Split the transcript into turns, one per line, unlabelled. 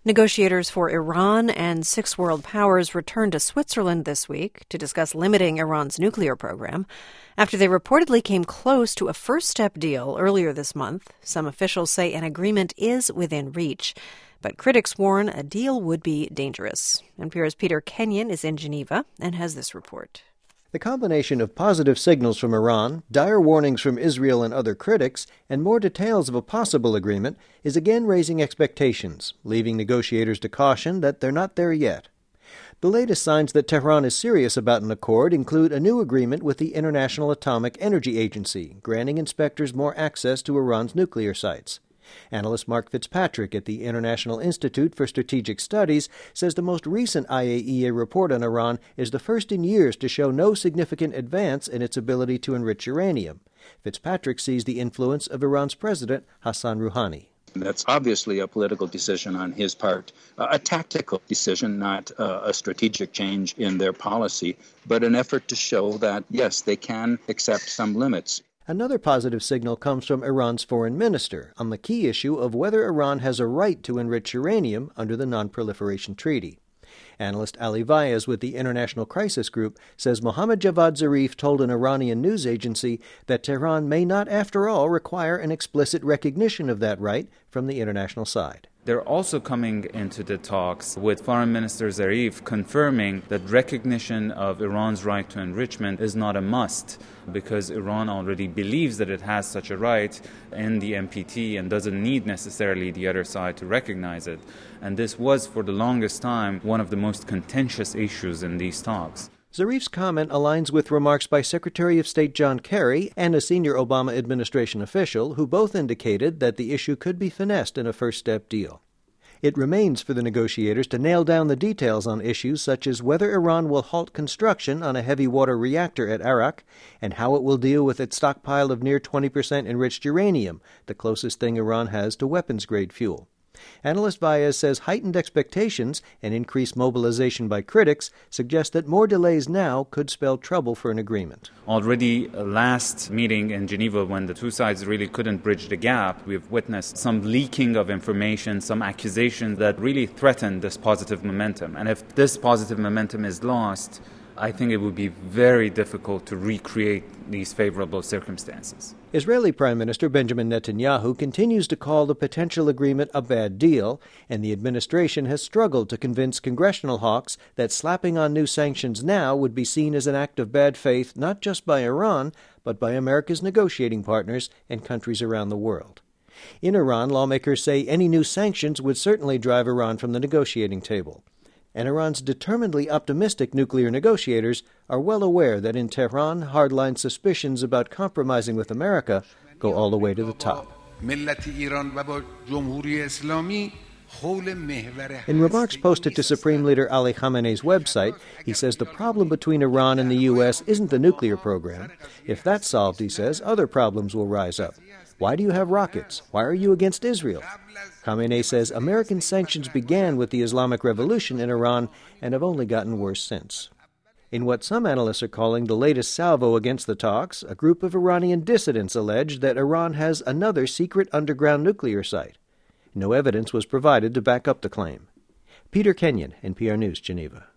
Negotiators for Iran and 6 world powers returned to Switzerland this week to discuss limiting Iran's nuclear program. After they reportedly came close to a first-step deal earlier this month, some officials say an agreement is within reach. But critics warn a deal would be dangerous. NPR's Peter Kenyon is in Geneva and has this report.
The combination of positive signals from Iran, dire warnings from Israel and other critics, and more details of a possible agreement is again raising expectations, leaving negotiators to caution that they're not there yet. The latest signs that Tehran is serious about an accord include a new agreement with the International Atomic Energy Agency, granting inspectors more access to Iran's nuclear sites. Analyst Mark Fitzpatrick at the International Institute for Strategic Studies says the most recent IAEA report on Iran is the first in years to show no significant advance in its ability to enrich uranium. Fitzpatrick sees the influence of Iran's president, Hassan Rouhani.
That's obviously a political decision on his part, a tactical decision, not a strategic change in their policy, but an effort to show that, yes, they can accept some limits.
Another positive signal comes from Iran's foreign minister on the key issue of whether Iran has a right to enrich uranium under the Non-Proliferation Treaty. Analyst Ali Vaez with the International Crisis Group says Mohammad Javad Zarif told an Iranian news agency that Tehran may not, after all, require an explicit recognition of that right from the international side.
They're also coming into the talks with Foreign Minister Zarif confirming that recognition of Iran's right to enrichment is not a must because Iran already believes that it has such a right in the NPT and doesn't need necessarily the other side to recognize it. And this was, for the longest time, one of the most contentious issues in these talks.
Zarif's comment aligns with remarks by Secretary of State John Kerry and a senior Obama administration official who both indicated that the issue could be finessed in a first-step deal. It remains for the negotiators to nail down the details on issues such as whether Iran will halt construction on a heavy water reactor at Arak and how it will deal with its stockpile of near 20% enriched uranium, the closest thing Iran has to weapons-grade fuel. Analyst Vaez says heightened expectations and increased mobilization by critics suggest that more delays now could spell trouble for an agreement.
Already last meeting in Geneva, when the two sides really couldn't bridge the gap, we've witnessed some leaking of information, some accusations that really threaten this positive momentum. And if this positive momentum is lost, I think it would be very difficult to recreate these favorable circumstances.
Israeli Prime Minister Benjamin Netanyahu continues to call the potential agreement a bad deal, and the administration has struggled to convince congressional hawks that slapping on new sanctions now would be seen as an act of bad faith not just by Iran, but by America's negotiating partners and countries around the world. In Iran, lawmakers say any new sanctions would certainly drive Iran from the negotiating table. And Iran's determinedly optimistic nuclear negotiators are well aware that in Tehran, hardline suspicions about compromising with America go all the way to the top. In remarks posted to Supreme Leader Ali Khamenei's website, he says the problem between Iran and the U.S. isn't the nuclear program. If that's solved, he says, other problems will rise up. Why do you have rockets? Why are you against Israel? Khamenei says American sanctions began with the Islamic Revolution in Iran and have only gotten worse since. In what some analysts are calling the latest salvo against the talks, a group of Iranian dissidents allege that Iran has another secret underground nuclear site. No evidence was provided to back up the claim. Peter Kenyon, NPR News, Geneva.